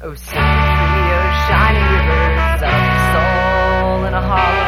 Oh, 63 shining rivers of soul in a hollow